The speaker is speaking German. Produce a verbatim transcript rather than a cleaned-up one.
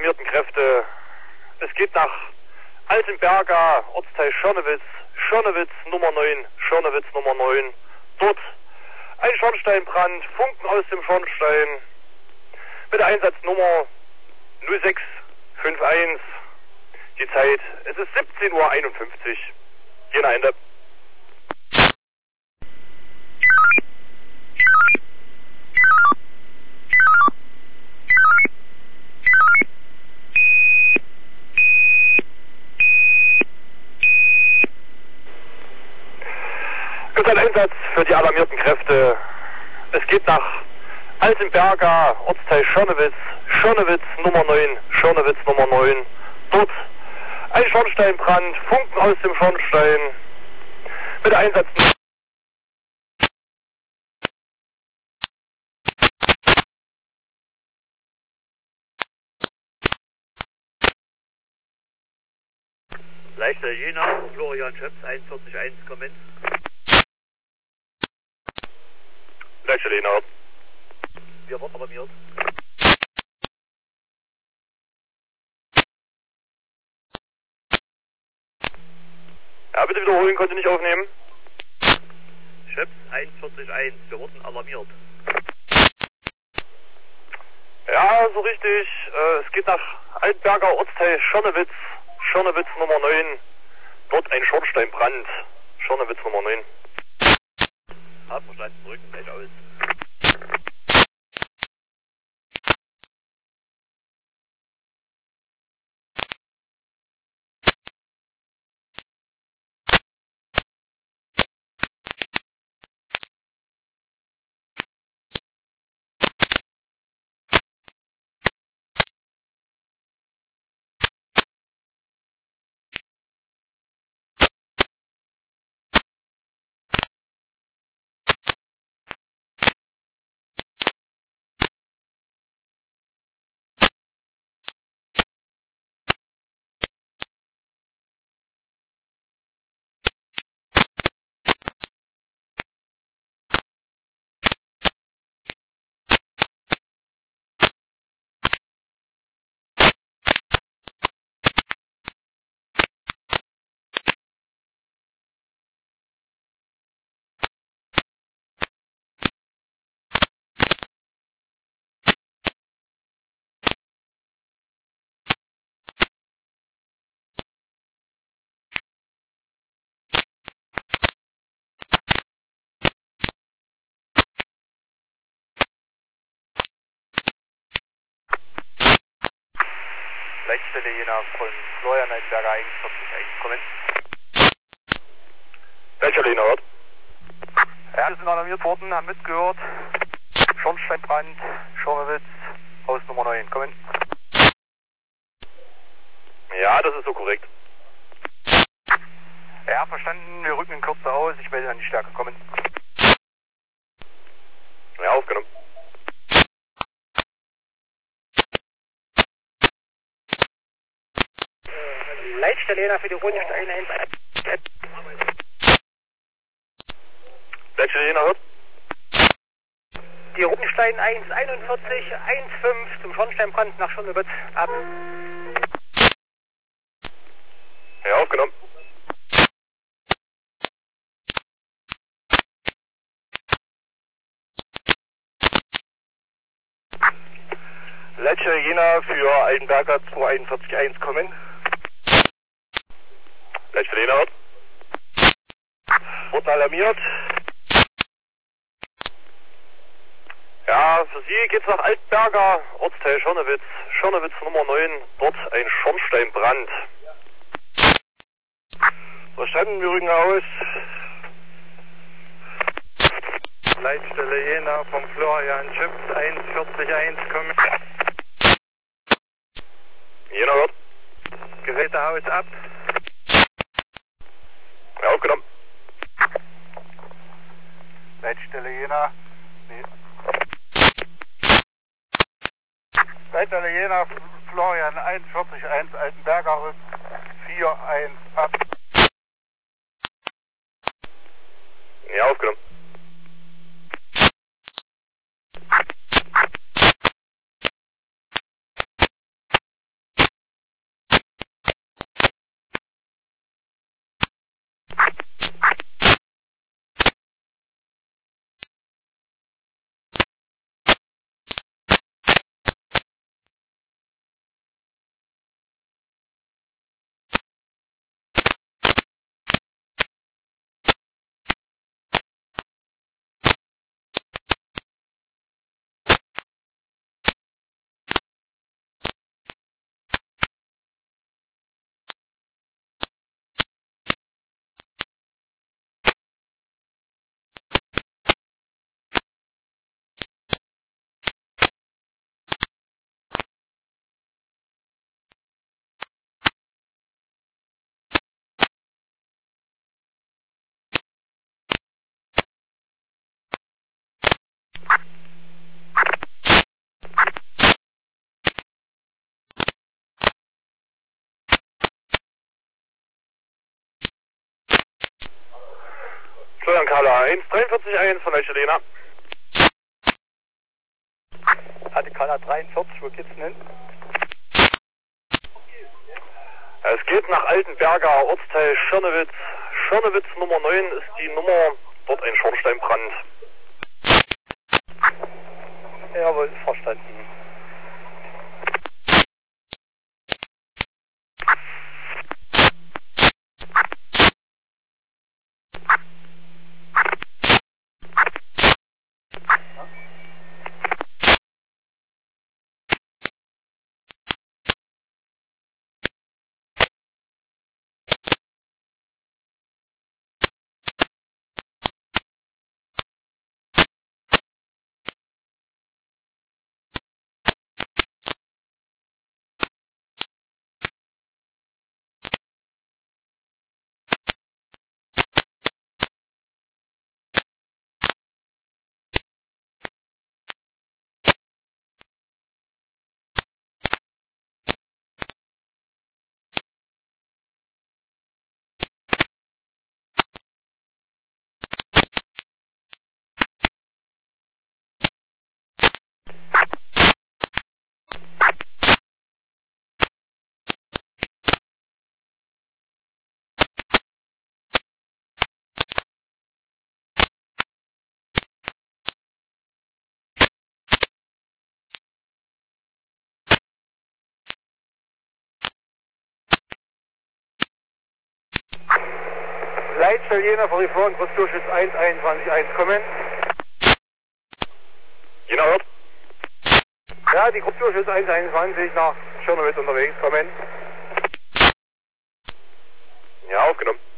alarmierten Kräfte. Es geht nach Altenberga, Ortsteil Schörnewitz, Schörnewitz Nummer neun, Schörnewitz Nummer neun. Dort ein Schornsteinbrand, Funken aus dem Schornstein mit der Einsatznummer null sechs fünf eins. Die Zeit, es ist siebzehn Uhr einundfünfzig. Jena Ende. Gibt ein Einsatz für die alarmierten Kräfte. Es geht nach Altenberga, Ortsteil Schörnewitz, Schörnewitz Nummer neun, Schörnewitz Nummer neun. Dort ein Schornsteinbrand, Funken aus dem Schornstein mit der Einsatznummer. Leichter Jena, Florian Schöps, einundvierzig eins, kommen. Leichter Jena. Wir wurden alarmiert. Ja, bitte wiederholen, konnte nicht aufnehmen. Schöps, einundvierzig eins, wir wurden alarmiert. Ja, so richtig. Äh, es geht nach Altenberger, Ortsteil Schörnewitz, Schörnewitz Nummer neun. Dort ein Schornsteinbrand. Schörnewitz Nummer neun. Hab verstanden, drücken gleich aus. Leitstelle Jena von Florian Altenberger, einundvierzig eins, kommen. Welcher Jena? Ja, wir sind alarmiert worden, haben mitgehört. Schornsteinbrand, Schornewitz, Haus Nummer neun, kommen. Ja, das ist so korrekt. Ja, verstanden, wir rücken in Kürze aus, ich melde an die Stärke, kommen. Ja, aufgenommen. Leitstelle Jena für die Rundsteine eins. Welcher Jena hört? Die Rundstein eins einundvierzig eins fünf zum Schornsteinbrand nach Schörnewitz ab. Ja, aufgenommen. Leitstelle Jena für Altenberger zwei einundvierzig eins, kommen. Welcher Jena hört? Wurden alarmiert. Ja, für Sie geht's nach Altenberger, Ortsteil Schörnewitz, Schörnewitz Nummer neun. Dort ein Schornsteinbrand. Verstanden, wir rücken aus. Leitstelle Jena vom Florian Schöps, einundvierzig eins, kommen. Jena hört? Gerätehaus ab. Ja, aufgenommen. Leitstelle Jena. Nee. Leitstelle Jena, Florian einundvierzig eins, Altenberger rückt vier eins ab. Ja, aufgenommen. Ankala eins dreiundvierzig eins von der Chilena. Hatte Kala dreiundvierzig, wo geht's denn hin? Es geht nach Altenberger, Ortsteil Schirnewitz. Schirnewitz Nummer neun ist die Nummer, dort ein Schornsteinbrand. Jawohl, verstanden. Leitstelle Jena, Verifon, Großdurchschnitt eins einundzwanzig eins, kommen. Jena hört. Ja, die Gruppdurchschnitt eins einundzwanzig nach Schirnewitz unterwegs, kommen. Ja, aufgenommen.